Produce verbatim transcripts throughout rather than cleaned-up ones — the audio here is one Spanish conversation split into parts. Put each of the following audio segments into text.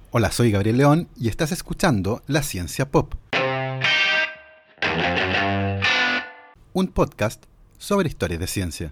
Hola, soy Gabriel León y estás escuchando La Ciencia Pop, un podcast sobre historias de ciencia.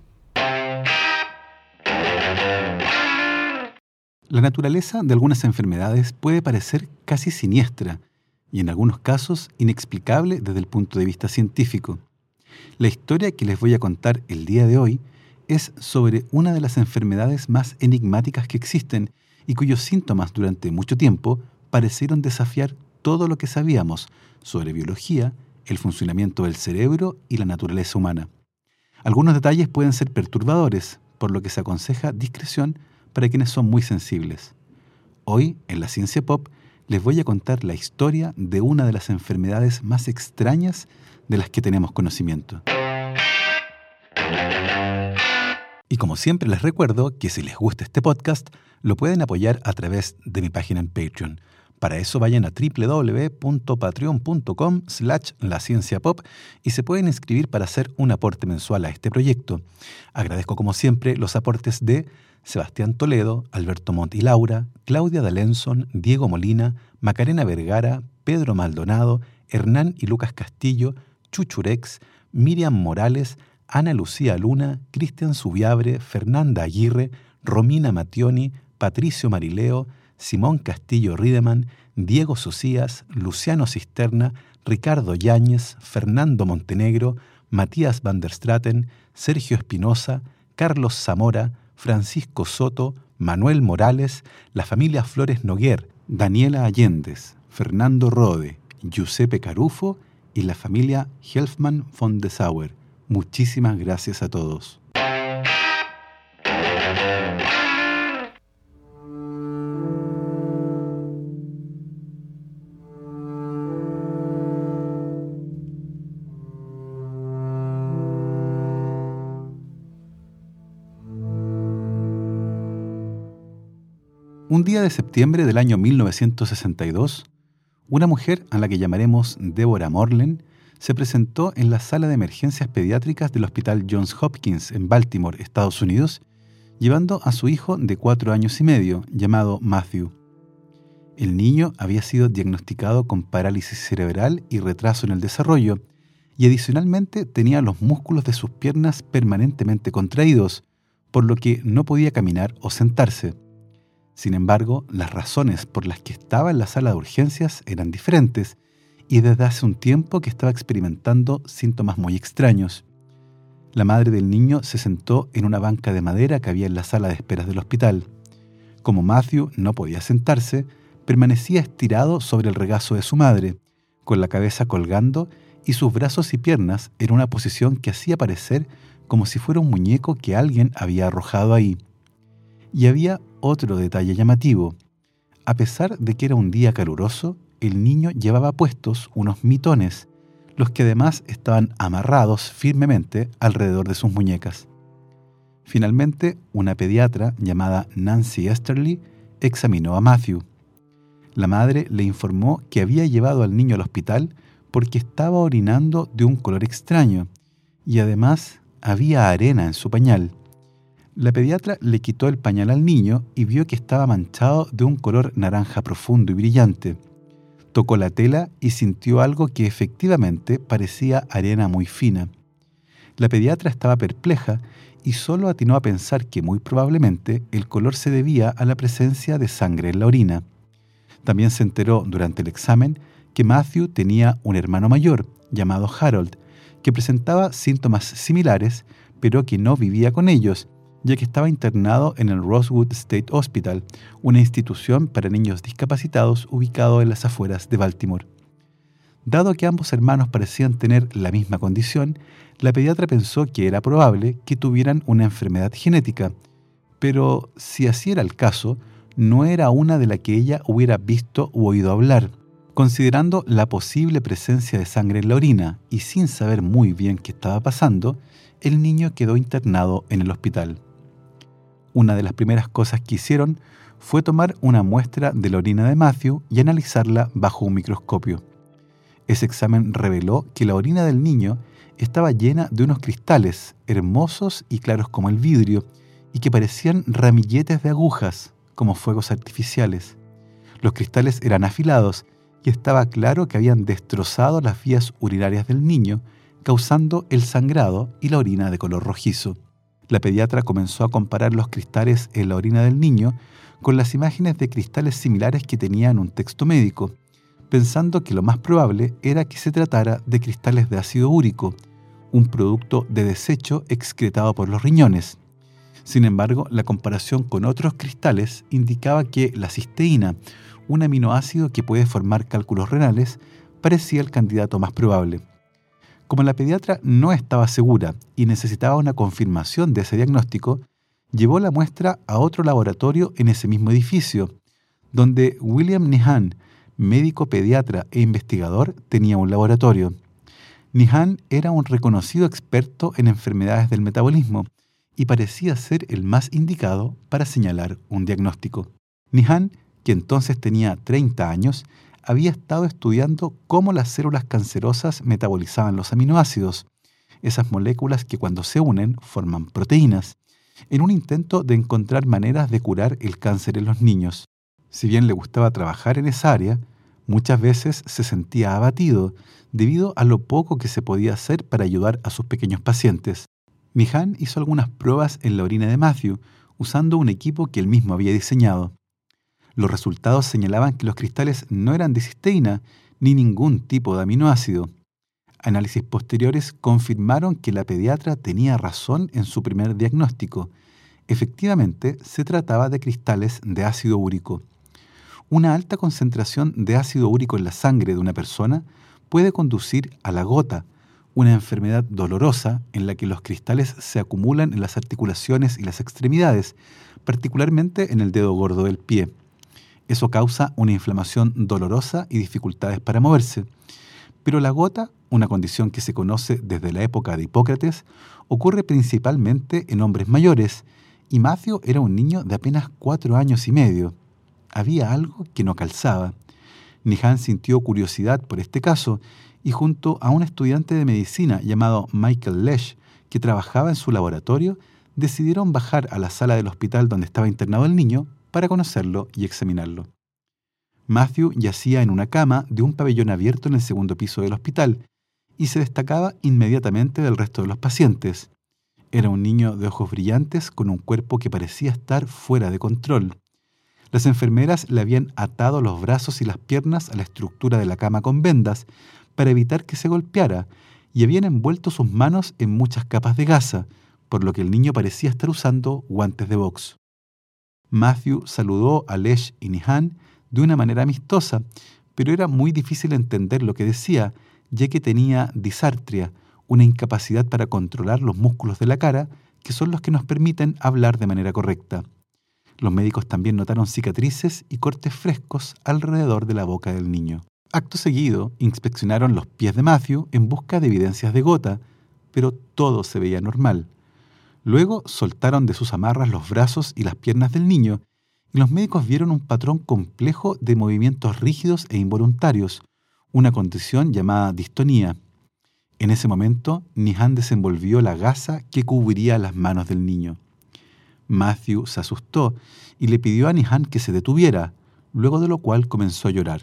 La naturaleza de algunas enfermedades puede parecer casi siniestra y en algunos casos inexplicable desde el punto de vista científico. La historia que les voy a contar el día de hoy es sobre una de las enfermedades más enigmáticas que existen y cuyos síntomas durante mucho tiempo parecieron desafiar todo lo que sabíamos sobre biología, el funcionamiento del cerebro y la naturaleza humana. Algunos detalles pueden ser perturbadores, por lo que se aconseja discreción para quienes son muy sensibles. Hoy, en la Ciencia Pop, les voy a contar la historia de una de las enfermedades más extrañas de las que tenemos conocimiento. Y como siempre les recuerdo que si les gusta este podcast, lo pueden apoyar a través de mi página en Patreon. Para eso vayan a doble u doble u doble u punto patreon punto com slash la ciencia pop y se pueden inscribir para hacer un aporte mensual a este proyecto. Agradezco como siempre los aportes de Sebastián Toledo, Alberto Montt y Laura, Claudia D'Alenson, Diego Molina, Macarena Vergara, Pedro Maldonado, Hernán y Lucas Castillo, Chuchurex, Miriam Morales, Ana Lucía Luna, Cristian Subiabre, Fernanda Aguirre, Romina Mattioni, Patricio Marileo, Simón Castillo Riedemann, Diego Socias, Luciano Cisterna, Ricardo Yáñez, Fernando Montenegro, Matías van der Straten, Sergio Espinosa, Carlos Zamora, Francisco Soto, Manuel Morales, la familia Flores Noguer, Daniela Allendez, Fernando Rode, Giuseppe Carufo y la familia Helfmann von Dessauer. Muchísimas gracias a todos. Un día de septiembre del año mil novecientos sesenta y dos, una mujer a la que llamaremos Deborah Morlen se presentó en la sala de emergencias pediátricas del Hospital Johns Hopkins en Baltimore, Estados Unidos, llevando a su hijo de cuatro años y medio, llamado Matthew. El niño había sido diagnosticado con parálisis cerebral y retraso en el desarrollo, y adicionalmente tenía los músculos de sus piernas permanentemente contraídos, por lo que no podía caminar o sentarse. Sin embargo, las razones por las que estaba en la sala de urgencias eran diferentes, y desde hace un tiempo que estaba experimentando síntomas muy extraños. La madre del niño se sentó en una banca de madera que había en la sala de esperas del hospital. Como Matthew no podía sentarse, permanecía estirado sobre el regazo de su madre, con la cabeza colgando y sus brazos y piernas en una posición que hacía parecer como si fuera un muñeco que alguien había arrojado ahí. Y había otro detalle llamativo. A pesar de que era un día caluroso, el niño llevaba puestos unos mitones, los que además estaban amarrados firmemente alrededor de sus muñecas. Finalmente, una pediatra llamada Nancy Esterly examinó a Matthew. La madre le informó que había llevado al niño al hospital porque estaba orinando de un color extraño y además había arena en su pañal. La pediatra le quitó el pañal al niño y vio que estaba manchado de un color naranja profundo y brillante. Tocó la tela y sintió algo que efectivamente parecía arena muy fina. La pediatra estaba perpleja y solo atinó a pensar que muy probablemente el color se debía a la presencia de sangre en la orina. También se enteró durante el examen que Matthew tenía un hermano mayor, llamado Harold, que presentaba síntomas similares, pero que no vivía con ellos, ya que estaba internado en el Rosewood State Hospital, una institución para niños discapacitados ubicado en las afueras de Baltimore. Dado que ambos hermanos parecían tener la misma condición, la pediatra pensó que era probable que tuvieran una enfermedad genética, pero si así era el caso, no era una de la que ella hubiera visto u oído hablar. Considerando la posible presencia de sangre en la orina y sin saber muy bien qué estaba pasando, el niño quedó internado en el hospital. Una de las primeras cosas que hicieron fue tomar una muestra de la orina de Matthew y analizarla bajo un microscopio. Ese examen reveló que la orina del niño estaba llena de unos cristales hermosos y claros como el vidrio y que parecían ramilletes de agujas, como fuegos artificiales. Los cristales eran afilados y estaba claro que habían destrozado las vías urinarias del niño, causando el sangrado y la orina de color rojizo. La pediatra comenzó a comparar los cristales en la orina del niño con las imágenes de cristales similares que tenía en un texto médico, pensando que lo más probable era que se tratara de cristales de ácido úrico, un producto de desecho excretado por los riñones. Sin embargo, la comparación con otros cristales indicaba que la cisteína, un aminoácido que puede formar cálculos renales, parecía el candidato más probable. Como la pediatra no estaba segura y necesitaba una confirmación de ese diagnóstico, llevó la muestra a otro laboratorio en ese mismo edificio, donde William Nihan, médico pediatra e investigador, tenía un laboratorio. Nihan era un reconocido experto en enfermedades del metabolismo y parecía ser el más indicado para señalar un diagnóstico. Nihan, que entonces tenía treinta años, había estado estudiando cómo las células cancerosas metabolizaban los aminoácidos, esas moléculas que cuando se unen forman proteínas, en un intento de encontrar maneras de curar el cáncer en los niños. Si bien le gustaba trabajar en esa área, muchas veces se sentía abatido debido a lo poco que se podía hacer para ayudar a sus pequeños pacientes. Nihan hizo algunas pruebas en la orina de Matthew usando un equipo que él mismo había diseñado. Los resultados señalaban que los cristales no eran de cisteína ni ningún tipo de aminoácido. Análisis posteriores confirmaron que la pediatra tenía razón en su primer diagnóstico. Efectivamente, se trataba de cristales de ácido úrico. Una alta concentración de ácido úrico en la sangre de una persona puede conducir a la gota, una enfermedad dolorosa en la que los cristales se acumulan en las articulaciones y las extremidades, particularmente en el dedo gordo del pie. Eso causa una inflamación dolorosa y dificultades para moverse. Pero la gota, una condición que se conoce desde la época de Hipócrates, ocurre principalmente en hombres mayores, y Matthew era un niño de apenas cuatro años y medio. Había algo que no calzaba. Nihan sintió curiosidad por este caso y junto a un estudiante de medicina llamado Michael Lesh, que trabajaba en su laboratorio, decidieron bajar a la sala del hospital donde estaba internado el niño para conocerlo y examinarlo. Matthew yacía en una cama de un pabellón abierto en el segundo piso del hospital y se destacaba inmediatamente del resto de los pacientes. Era un niño de ojos brillantes con un cuerpo que parecía estar fuera de control. Las enfermeras le habían atado los brazos y las piernas a la estructura de la cama con vendas para evitar que se golpeara y habían envuelto sus manos en muchas capas de gasa, por lo que el niño parecía estar usando guantes de box. Matthew saludó a Lesh y Nihan de una manera amistosa, pero era muy difícil entender lo que decía, ya que tenía disartria, una incapacidad para controlar los músculos de la cara, que son los que nos permiten hablar de manera correcta. Los médicos también notaron cicatrices y cortes frescos alrededor de la boca del niño. Acto seguido, inspeccionaron los pies de Matthew en busca de evidencias de gota, pero todo se veía normal. Luego soltaron de sus amarras los brazos y las piernas del niño, y los médicos vieron un patrón complejo de movimientos rígidos e involuntarios, una condición llamada distonía. En ese momento, Nihan desenvolvió la gasa que cubriría las manos del niño. Matthew se asustó y le pidió a Nihan que se detuviera, luego de lo cual comenzó a llorar.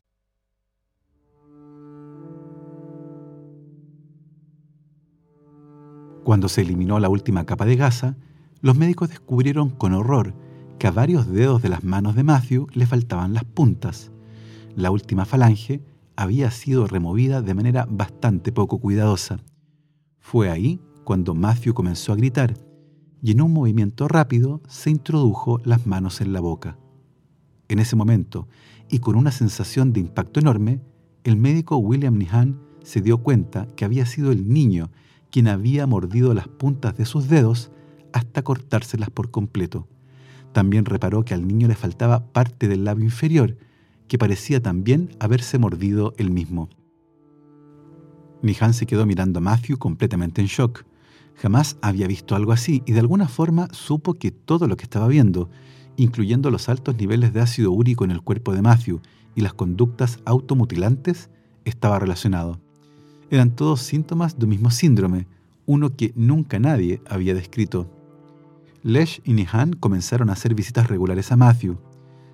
Cuando se eliminó la última capa de gasa, los médicos descubrieron con horror que a varios dedos de las manos de Matthew le faltaban las puntas. La última falange había sido removida de manera bastante poco cuidadosa. Fue ahí cuando Matthew comenzó a gritar y en un movimiento rápido se introdujo las manos en la boca. En ese momento, y con una sensación de impacto enorme, el médico William Nihan se dio cuenta que había sido el niño quien había mordido las puntas de sus dedos hasta cortárselas por completo. También reparó que al niño le faltaba parte del labio inferior, que parecía también haberse mordido él mismo. Nihan se quedó mirando a Matthew completamente en shock. Jamás había visto algo así y de alguna forma supo que todo lo que estaba viendo, incluyendo los altos niveles de ácido úrico en el cuerpo de Matthew y las conductas automutilantes, estaba relacionado. Eran todos síntomas de un mismo síndrome, uno que nunca nadie había descrito. Lesh y Nihan comenzaron a hacer visitas regulares a Matthew.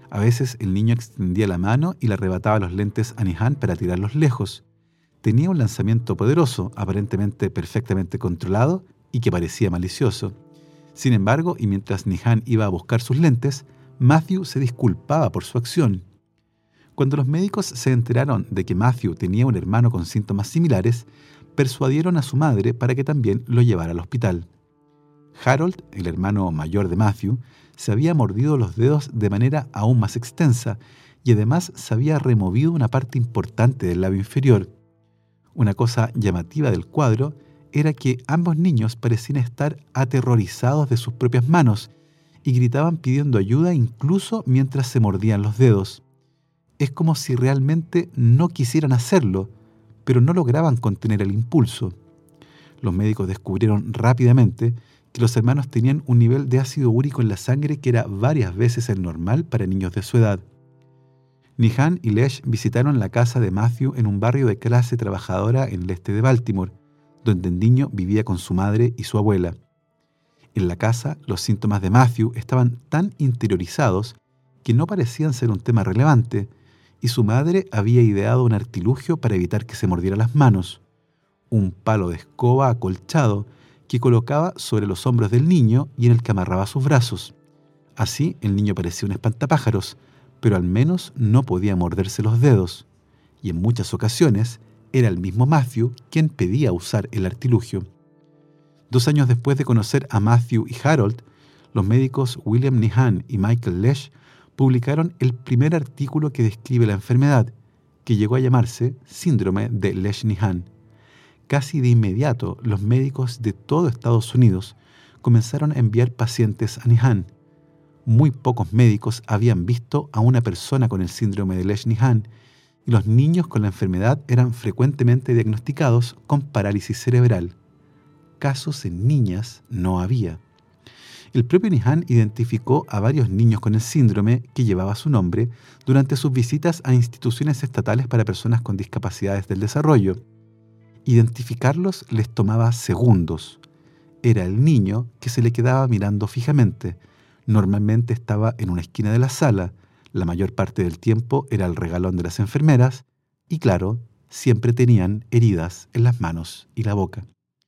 A veces el niño extendía la mano y le arrebataba los lentes a Nihan para tirarlos lejos. Tenía un lanzamiento poderoso, aparentemente perfectamente controlado y que parecía malicioso. Sin embargo, y mientras Nihan iba a buscar sus lentes, Matthew se disculpaba por su acción. Cuando los médicos se enteraron de que Matthew tenía un hermano con síntomas similares, persuadieron a su madre para que también lo llevara al hospital. Harold, el hermano mayor de Matthew, se había mordido los dedos de manera aún más extensa y además se había removido una parte importante del labio inferior. Una cosa llamativa del cuadro era que ambos niños parecían estar aterrorizados de sus propias manos y gritaban pidiendo ayuda incluso mientras se mordían los dedos. Es como si realmente no quisieran hacerlo, pero no lograban contener el impulso. Los médicos descubrieron rápidamente que los hermanos tenían un nivel de ácido úrico en la sangre que era varias veces el normal para niños de su edad. Nihan y Lesh visitaron la casa de Matthew en un barrio de clase trabajadora en el este de Baltimore, donde el niño vivía con su madre y su abuela. En la casa, los síntomas de Matthew estaban tan interiorizados que no parecían ser un tema relevante, y su madre había ideado un artilugio para evitar que se mordiera las manos, un palo de escoba acolchado que colocaba sobre los hombros del niño y en el que amarraba sus brazos. Así, el niño parecía un espantapájaros, pero al menos no podía morderse los dedos, y en muchas ocasiones era el mismo Matthew quien pedía usar el artilugio. Dos años después de conocer a Matthew y Harold, los médicos William Nihan y Michael Lesh publicaron el primer artículo que describe la enfermedad, que llegó a llamarse Síndrome de Lesh-Nihan. Casi de inmediato, los médicos de todo Estados Unidos comenzaron a enviar pacientes a Nihan. Muy pocos médicos habían visto a una persona con el síndrome de Lesh-Nihan y los niños con la enfermedad eran frecuentemente diagnosticados con parálisis cerebral. Casos en niñas no había. El propio Nihan identificó a varios niños con el síndrome que llevaba su nombre durante sus visitas a instituciones estatales para personas con discapacidades del desarrollo. Identificarlos les tomaba segundos. Era el niño que se le quedaba mirando fijamente. Normalmente estaba en una esquina de la sala, la mayor parte del tiempo era el regalón de las enfermeras y, claro, siempre tenían heridas en las manos y la boca.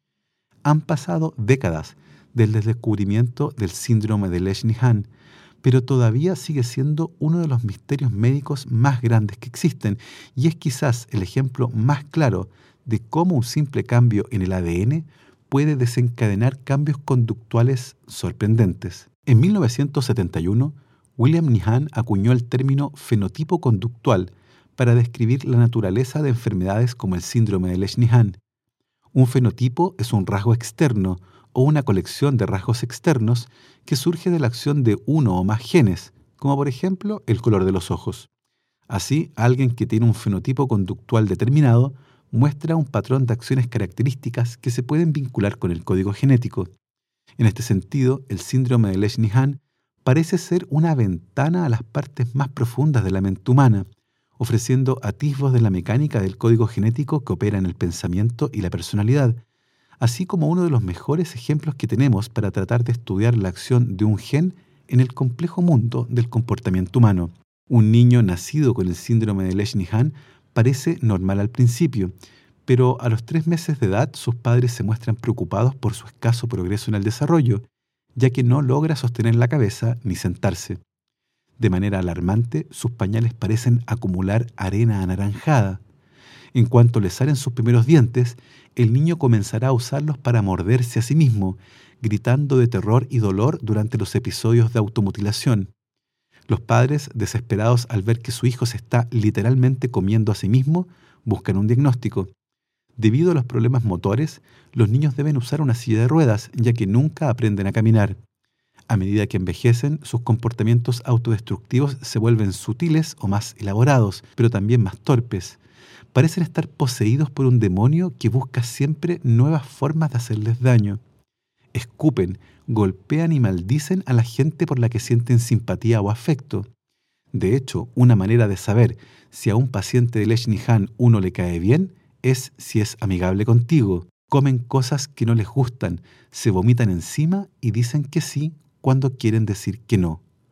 Han pasado décadas desde el descubrimiento del síndrome de Lesh-Nihan, pero todavía sigue siendo uno de los misterios médicos más grandes que existen y es quizás el ejemplo más claro de cómo un simple cambio en el A D N puede desencadenar cambios conductuales sorprendentes. En mil novecientos setenta y uno, William Nihan acuñó el término fenotipo conductual para describir la naturaleza de enfermedades como el síndrome de Lesh-Nihan. Un fenotipo es un rasgo externo o una colección de rasgos externos que surge de la acción de uno o más genes, como por ejemplo el color de los ojos. Así, alguien que tiene un fenotipo conductual determinado muestra un patrón de acciones características que se pueden vincular con el código genético. En este sentido, el síndrome de Lesh-Nihan parece ser una ventana a las partes más profundas de la mente humana, ofreciendo atisbos de la mecánica del código genético que opera en el pensamiento y la personalidad, así como uno de los mejores ejemplos que tenemos para tratar de estudiar la acción de un gen en el complejo mundo del comportamiento humano. Un niño nacido con el síndrome de Lesh-Nihan parece normal al principio, pero a los tres meses de edad sus padres se muestran preocupados por su escaso progreso en el desarrollo, ya que no logra sostener la cabeza ni sentarse. De manera alarmante, sus pañales parecen acumular arena anaranjada. En cuanto le salen sus primeros dientes, el niño comenzará a usarlos para morderse a sí mismo, gritando de terror y dolor durante los episodios de automutilación. Los padres, desesperados al ver que su hijo se está literalmente comiendo a sí mismo, buscan un diagnóstico. Debido a los problemas motores, los niños deben usar una silla de ruedas, ya que nunca aprenden a caminar. A medida que envejecen, sus comportamientos autodestructivos se vuelven sutiles o más elaborados, pero también más torpes. Parecen estar poseídos por un demonio que busca siempre nuevas formas de hacerles daño. Escupen, golpean y maldicen a la gente por la que sienten simpatía o afecto. De hecho, una manera de saber si a un paciente de Lesh-Nihan uno le cae bien es si es amigable contigo. Comen cosas que no les gustan, se vomitan encima y dicen que sí cuando quieren decir que no.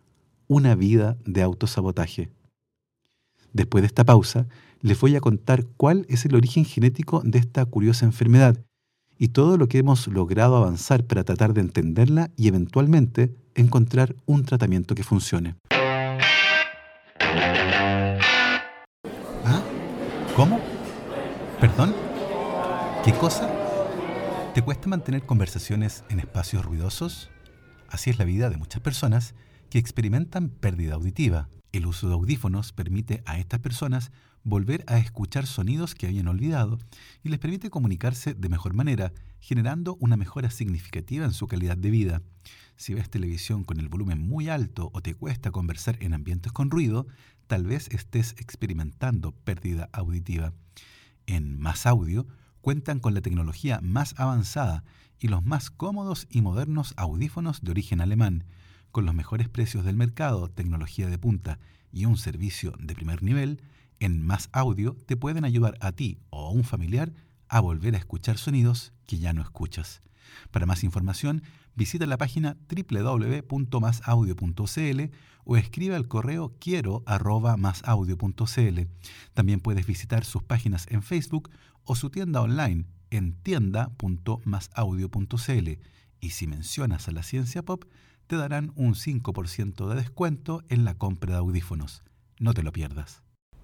una vida de autosabotaje. Después de esta pausa, les voy a contar cuál es el origen genético de esta curiosa enfermedad y todo lo que hemos logrado avanzar para tratar de entenderla y eventualmente encontrar un tratamiento que funcione. ¿Ah? ¿Cómo? ¿Perdón? ¿Qué cosa? ¿Te cuesta mantener conversaciones en espacios ruidosos? Así es la vida de muchas personas que experimentan pérdida auditiva. El uso de audífonos permite a estas personas volver a escuchar sonidos que habían olvidado y les permite comunicarse de mejor manera, generando una mejora significativa en su calidad de vida. Si ves televisión con el volumen muy alto o te cuesta conversar en ambientes con ruido, tal vez estés experimentando pérdida auditiva. En Más Audio cuentan con la tecnología más avanzada y los más cómodos y modernos audífonos de origen alemán. Con los mejores precios del mercado, tecnología de punta y un servicio de primer nivel, en Más Audio te pueden ayudar a ti o a un familiar a volver a escuchar sonidos que ya no escuchas. Para más información, visita la página doble u doble u doble u punto más audio punto c l o escribe al correo quiero arroba más audio punto c l. También puedes visitar sus páginas en Facebook o su tienda online en tienda punto más audio punto c l. Y si mencionas a la Ciencia Pop, te darán un cinco por ciento de descuento en la compra de audífonos. No te lo pierdas.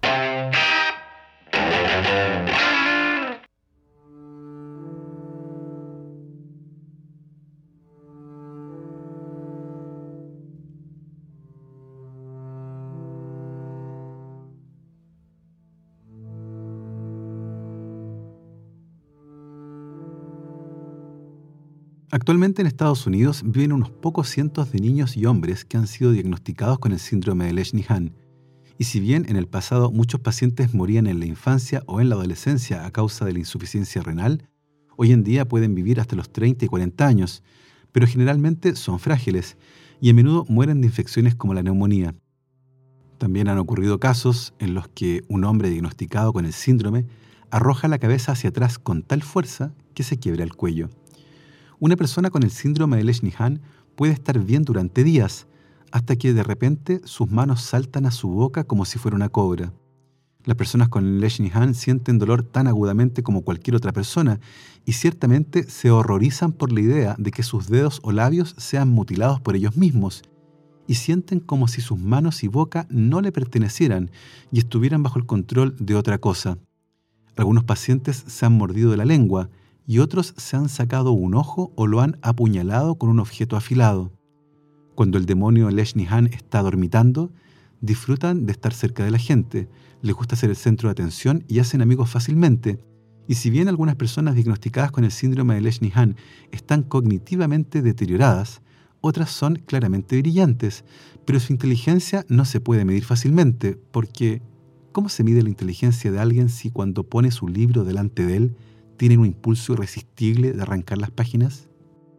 Actualmente en Estados Unidos viven unos pocos cientos de niños y hombres que han sido diagnosticados con el síndrome de Lesch-Nyhan. Y si bien en el pasado muchos pacientes morían en la infancia o en la adolescencia a causa de la insuficiencia renal, hoy en día pueden vivir hasta los treinta y cuarenta años, pero generalmente son frágiles y a menudo mueren de infecciones como la neumonía. También han ocurrido casos en los que un hombre diagnosticado con el síndrome arroja la cabeza hacia atrás con tal fuerza que se quiebra el cuello. Una persona con el síndrome de Lesch-Nyhan puede estar bien durante días, hasta que de repente sus manos saltan a su boca como si fuera una cobra. Las personas con Lesch-Nyhan sienten dolor tan agudamente como cualquier otra persona y ciertamente se horrorizan por la idea de que sus dedos o labios sean mutilados por ellos mismos y sienten como si sus manos y boca no le pertenecieran y estuvieran bajo el control de otra cosa. Algunos pacientes se han mordido de la lengua y otros se han sacado un ojo o lo han apuñalado con un objeto afilado. Cuando el demonio Lesch-Nyhan está dormitando, disfrutan de estar cerca de la gente, les gusta ser el centro de atención y hacen amigos fácilmente. Y si bien algunas personas diagnosticadas con el síndrome de Lesch-Nyhan están cognitivamente deterioradas, otras son claramente brillantes, pero su inteligencia no se puede medir fácilmente, porque ¿cómo se mide la inteligencia de alguien si cuando pone su libro delante de él tienen un impulso irresistible de arrancar las páginas?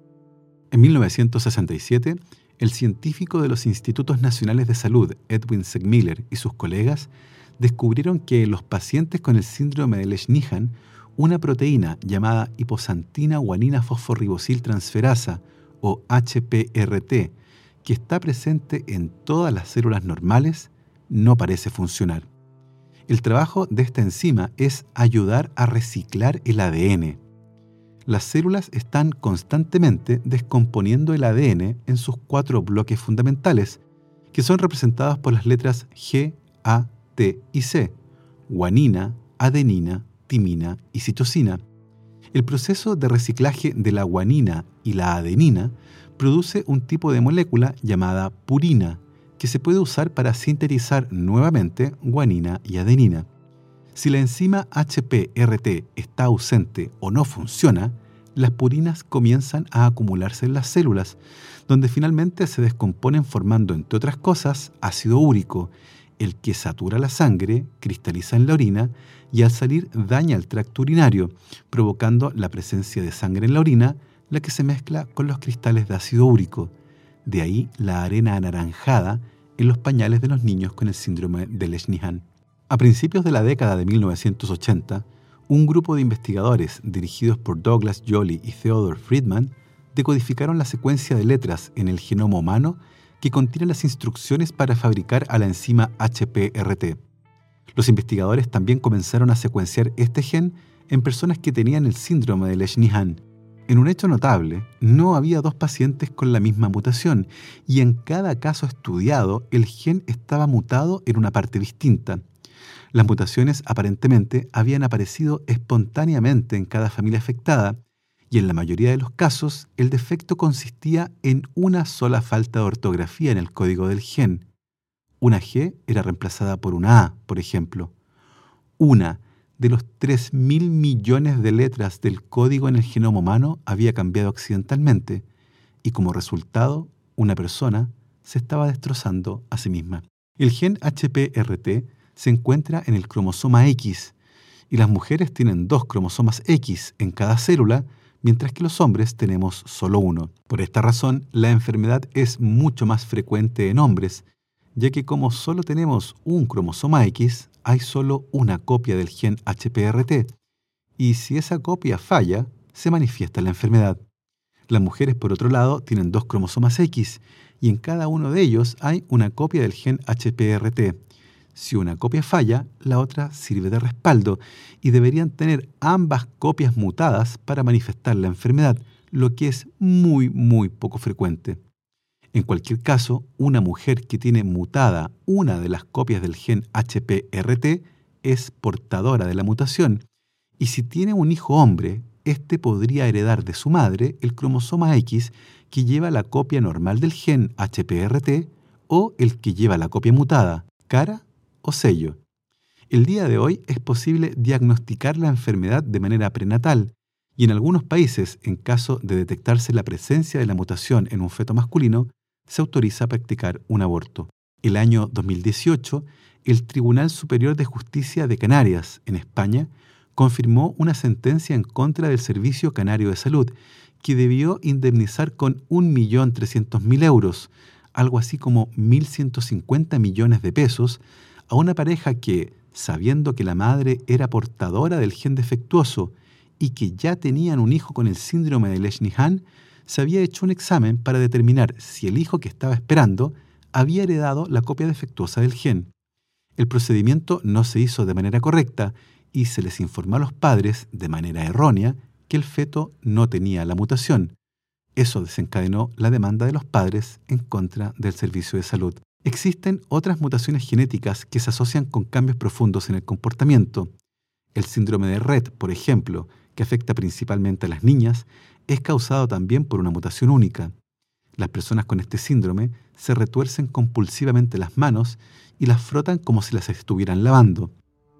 En mil novecientos sesenta y siete, el científico de los Institutos Nacionales de Salud, Edwin Segmiller, y sus colegas descubrieron que en los pacientes con el síndrome de Lesch-Nyhan, una proteína llamada hiposantina guanina fosforribosil transferasa, o H P R T, que está presente en todas las células normales, no parece funcionar. El trabajo de esta enzima es ayudar a reciclar el A D N. Las células están constantemente descomponiendo el A D N en sus cuatro bloques fundamentales, que son representados por las letras G, A, T y C, guanina, adenina, timina y citosina. El proceso de reciclaje de la guanina y la adenina produce un tipo de molécula llamada purina, que se puede usar para sintetizar nuevamente guanina y adenina. Si la enzima H P R T está ausente o no funciona, las purinas comienzan a acumularse en las células, donde finalmente se descomponen formando, entre otras cosas, ácido úrico, el que satura la sangre, cristaliza en la orina y al salir daña el tracto urinario, provocando la presencia de sangre en la orina, la que se mezcla con los cristales de ácido úrico. De ahí la arena anaranjada en los pañales de los niños con el síndrome de Lesch-Nyhan. A principios de la década de mil novecientos ochenta, un grupo de investigadores dirigidos por Douglas Joly y Theodore Friedman decodificaron la secuencia de letras en el genoma humano que contiene las instrucciones para fabricar a la enzima H P R T. Los investigadores también comenzaron a secuenciar este gen en personas que tenían el síndrome de Lesch-Nyhan. En un hecho notable, no había dos pacientes con la misma mutación y en cada caso estudiado el gen estaba mutado en una parte distinta. Las mutaciones aparentemente habían aparecido espontáneamente en cada familia afectada y en la mayoría de los casos el defecto consistía en una sola falta de ortografía en el código del gen. Una G era reemplazada por una A, por ejemplo. Una de los tres mil millones de letras del código en el genoma humano había cambiado accidentalmente y como resultado, una persona se estaba destrozando a sí misma. El gen H P R T se encuentra en el cromosoma X y las mujeres tienen dos cromosomas X en cada célula, mientras que los hombres tenemos solo uno. Por esta razón, la enfermedad es mucho más frecuente en hombres, ya que como solo tenemos un cromosoma X, hay solo una copia del gen H P R T, y si esa copia falla, se manifiesta la enfermedad. Las mujeres, por otro lado, tienen dos cromosomas X, y en cada uno de ellos hay una copia del gen H P R T. Si una copia falla, la otra sirve de respaldo, y deberían tener ambas copias mutadas para manifestar la enfermedad, lo que es muy, muy poco frecuente. En cualquier caso, una mujer que tiene mutada una de las copias del gen H P R T es portadora de la mutación, y si tiene un hijo hombre, éste podría heredar de su madre el cromosoma X que lleva la copia normal del gen H P R T o el que lleva la copia mutada, cara o sello. El día de hoy es posible diagnosticar la enfermedad de manera prenatal, y en algunos países, en caso de detectarse la presencia de la mutación en un feto masculino, se autoriza a practicar un aborto. El año dos mil dieciocho, el Tribunal Superior de Justicia de Canarias, en España, confirmó una sentencia en contra del Servicio Canario de Salud, que debió indemnizar con un millón trescientos mil euros, algo así como mil ciento cincuenta millones de pesos, a una pareja que, sabiendo que la madre era portadora del gen defectuoso y que ya tenían un hijo con el síndrome de Lesch-Nyhan, se había hecho un examen para determinar si el hijo que estaba esperando había heredado la copia defectuosa del gen. El procedimiento no se hizo de manera correcta y se les informó a los padres, de manera errónea, que el feto no tenía la mutación. Eso desencadenó la demanda de los padres en contra del servicio de salud. Existen otras mutaciones genéticas que se asocian con cambios profundos en el comportamiento. El síndrome de Rett, por ejemplo, que afecta principalmente a las niñas, es causado también por una mutación única. Las personas con este síndrome se retuercen compulsivamente las manos y las frotan como si las estuvieran lavando.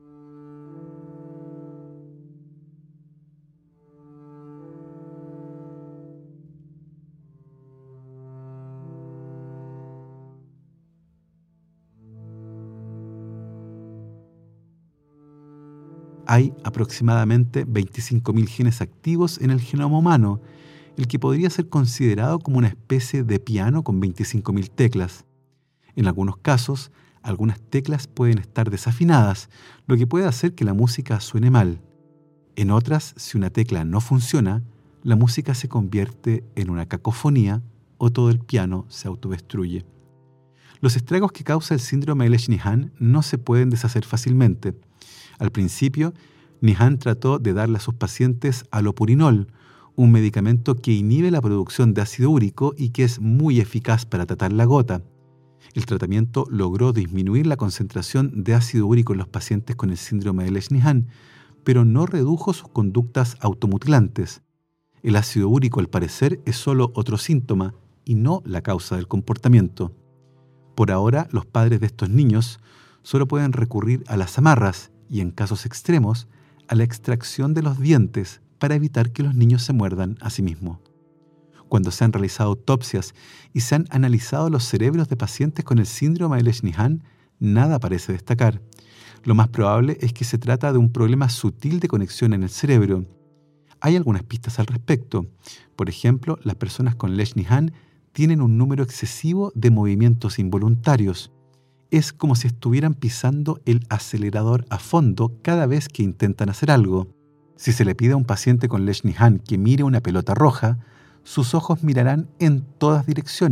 Hay aproximadamente veinticinco mil genes activos en el genoma humano, el que podría ser considerado como una especie de piano con veinticinco mil teclas. En algunos casos, algunas teclas pueden estar desafinadas, lo que puede hacer que la música suene mal. En otras, si una tecla no funciona, la música se convierte en una cacofonía o todo el piano se autodestruye. Los estragos que causa el síndrome de Lesch-Nyhan no se pueden deshacer fácilmente. Al principio, Nyhan trató de darle a sus pacientes alopurinol, un medicamento que inhibe la producción de ácido úrico y que es muy eficaz para tratar la gota. El tratamiento logró disminuir la concentración de ácido úrico en los pacientes con el síndrome de Lesch-Nyhan, pero no redujo sus conductas automutilantes. El ácido úrico, al parecer, es solo otro síntoma y no la causa del comportamiento. Por ahora, los padres de estos niños solo pueden recurrir a las amarras y, en casos extremos, a la extracción de los dientes para evitar que los niños se muerdan a sí mismos. Cuando se han realizado autopsias y se han analizado los cerebros de pacientes con el síndrome de Lesch-Nyhan, nada parece destacar. Lo más probable es que se trata de un problema sutil de conexión en el cerebro. Hay algunas pistas al respecto. Por ejemplo, las personas con Lesch-Nyhan tienen un número excesivo de movimientos involuntarios. Es como si estuvieran pisando el acelerador a fondo cada vez que intentan hacer algo. Si se le pide a un paciente con Lesch-Nyhan que mire una pelota roja, sus ojos mirarán en todas direcciones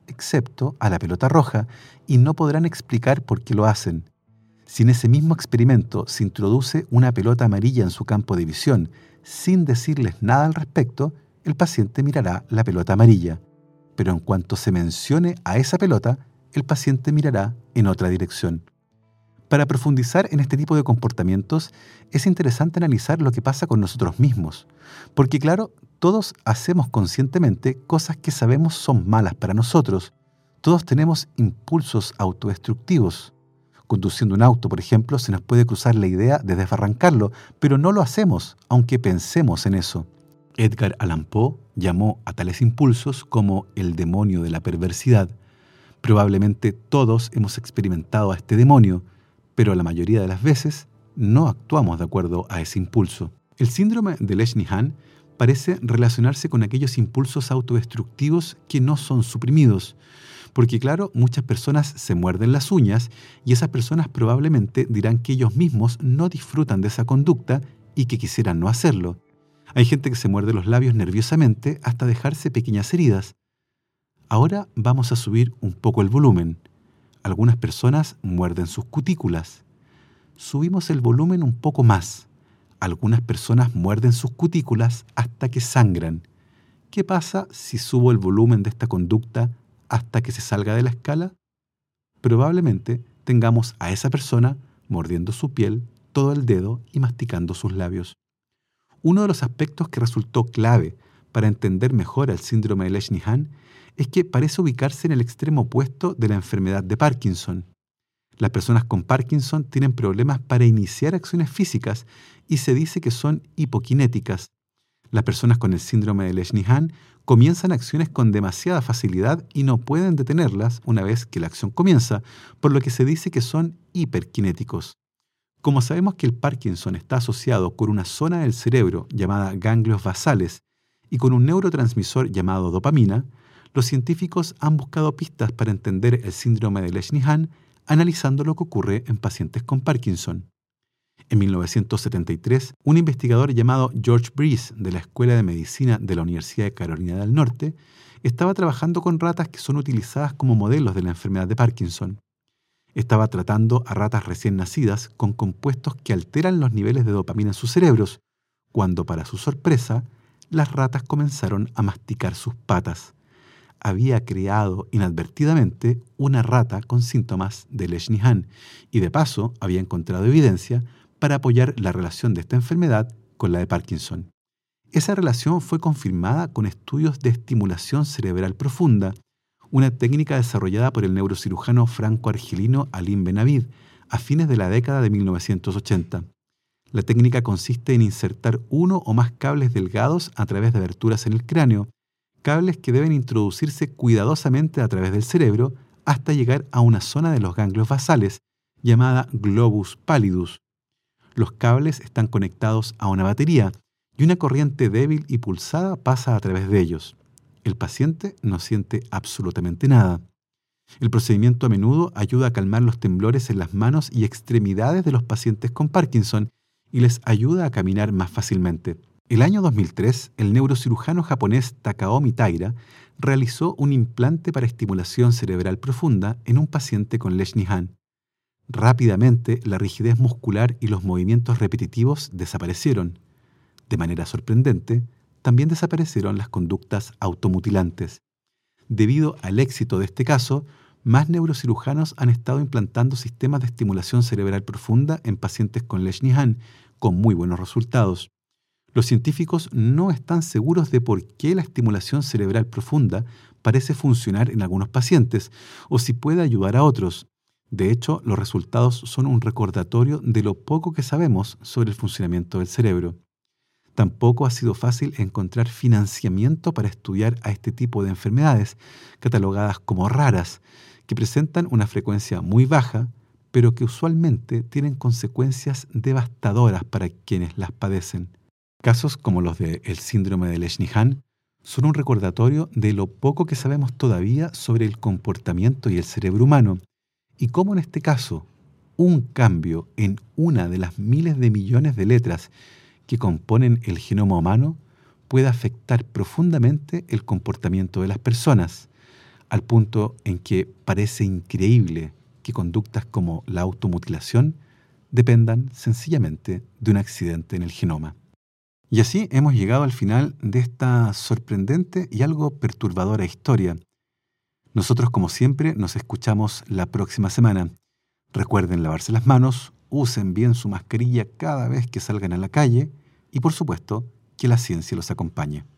excepto a la pelota roja, y no podrán explicar por qué lo hacen. Si en ese mismo experimento se introduce una pelota amarilla en su campo de visión sin decirles nada al respecto, el paciente mirará la pelota amarilla. Pero en cuanto se mencione a esa pelota, el paciente mirará en otra dirección. Para profundizar en este tipo de comportamientos, es interesante analizar lo que pasa con nosotros mismos, porque claro, todos hacemos conscientemente cosas que sabemos son malas para nosotros. Todos tenemos impulsos autodestructivos. Conduciendo un auto, por ejemplo, se nos puede cruzar la idea de desbarrancarlo, pero no lo hacemos, aunque pensemos en eso. Edgar Allan Poe llamó a tales impulsos como el demonio de la perversidad. Probablemente todos hemos experimentado a este demonio, pero la mayoría de las veces no actuamos de acuerdo a ese impulso. El síndrome de Lesch-Nyhan parece relacionarse con aquellos impulsos autodestructivos que no son suprimidos, porque claro, muchas personas se muerden las uñas y esas personas probablemente dirán que ellos mismos no disfrutan de esa conducta y que quisieran no hacerlo. Hay gente que se muerde los labios nerviosamente hasta dejarse pequeñas heridas. Ahora vamos a subir un poco el volumen. Algunas personas muerden sus cutículas. Subimos el volumen un poco más. Algunas personas muerden sus cutículas hasta que sangran. ¿Qué pasa si subo el volumen de esta conducta hasta que se salga de la escala? Probablemente tengamos a esa persona mordiendo su piel, todo el dedo y masticando sus labios. Uno de los aspectos que resultó clave para entender mejor al síndrome de Lesch-Nyhan es que parece ubicarse en el extremo opuesto de la enfermedad de Parkinson. Las personas con Parkinson tienen problemas para iniciar acciones físicas y se dice que son hipokinéticas. Las personas con el síndrome de Lesch-Nyhan comienzan acciones con demasiada facilidad y no pueden detenerlas una vez que la acción comienza, por lo que se dice que son hiperkinéticos. Como sabemos que el Parkinson está asociado con una zona del cerebro llamada ganglios basales y con un neurotransmisor llamado dopamina, los científicos han buscado pistas para entender el síndrome de Lesch-Nyhan analizando lo que ocurre en pacientes con Parkinson. En mil novecientos setenta y tres, un investigador llamado George Breese de la Escuela de Medicina de la Universidad de Carolina del Norte estaba trabajando con ratas que son utilizadas como modelos de la enfermedad de Parkinson. Estaba tratando a ratas recién nacidas con compuestos que alteran los niveles de dopamina en sus cerebros, cuando, para su sorpresa, las ratas comenzaron a masticar sus patas. Había creado inadvertidamente una rata con síntomas de Lesch-Nyhan y de paso había encontrado evidencia para apoyar la relación de esta enfermedad con la de Parkinson. Esa relación fue confirmada con estudios de estimulación cerebral profunda, una técnica desarrollada por el neurocirujano franco-argelino Alim Benavid a fines de la década de mil novecientos ochenta. La técnica consiste en insertar uno o más cables delgados a través de aberturas en el cráneo, cables que deben introducirse cuidadosamente a través del cerebro hasta llegar a una zona de los ganglios basales, llamada globus pallidus. Los cables están conectados a una batería y una corriente débil y pulsada pasa a través de ellos. El paciente no siente absolutamente nada. El procedimiento a menudo ayuda a calmar los temblores en las manos y extremidades de los pacientes con Parkinson y les ayuda a caminar más fácilmente. El año dos mil tres, el neurocirujano japonés Takaomi Taira realizó un implante para estimulación cerebral profunda en un paciente con Lesch-Nyhan. Rápidamente, la rigidez muscular y los movimientos repetitivos desaparecieron. De manera sorprendente, también desaparecieron las conductas automutilantes. Debido al éxito de este caso, más neurocirujanos han estado implantando sistemas de estimulación cerebral profunda en pacientes con Lesch-Nyhan, con muy buenos resultados. Los científicos no están seguros de por qué la estimulación cerebral profunda parece funcionar en algunos pacientes o si puede ayudar a otros. De hecho, los resultados son un recordatorio de lo poco que sabemos sobre el funcionamiento del cerebro. Tampoco ha sido fácil encontrar financiamiento para estudiar a este tipo de enfermedades, catalogadas como raras, que presentan una frecuencia muy baja, pero que usualmente tienen consecuencias devastadoras para quienes las padecen. Casos como los del síndrome de Lesch-Nyhan son un recordatorio de lo poco que sabemos todavía sobre el comportamiento y el cerebro humano, y cómo en este caso, un cambio en una de las miles de millones de letras que componen el genoma humano puede afectar profundamente el comportamiento de las personas, al punto en que parece increíble que conductas como la automutilación dependan sencillamente de un accidente en el genoma. Y así hemos llegado al final de esta sorprendente y algo perturbadora historia. Nosotros, como siempre, nos escuchamos la próxima semana. Recuerden lavarse las manos, usen bien su mascarilla cada vez que salgan a la calle y, por supuesto, que la ciencia los acompañe.